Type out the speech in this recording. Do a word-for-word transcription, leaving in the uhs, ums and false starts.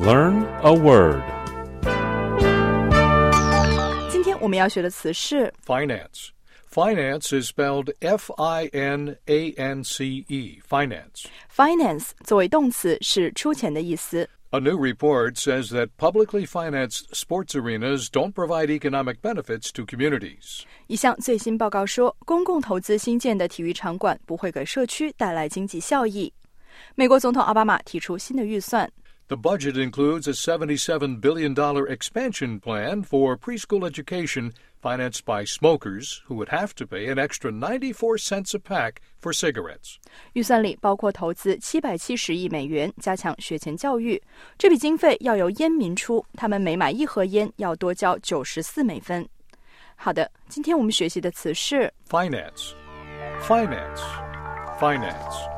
Learn a word. 今天我们要学的词是 Finance.Finance is spelled F I N A N C E, finance. Finance 作为动词是出钱的意思。 A new report says that publicly financed sports arenas don't provide economic benefits to communities. 一项最新报告说，公共投资新建的体育场馆不会给社区带来经济效益。美国总统奥巴马提出新的预算。 The budget includes a seventy-seven billion dollars expansion plan for preschool education financed by smokers who would have to pay an extra ninety-four cents a pack for cigarettes. 预算里包括投资七百七十亿美元，加强学前教育。这笔经费要由烟民出，他们每买一盒烟要多交九十四美分。好的，今天我们学习的词是 Finance. Finance. Finance.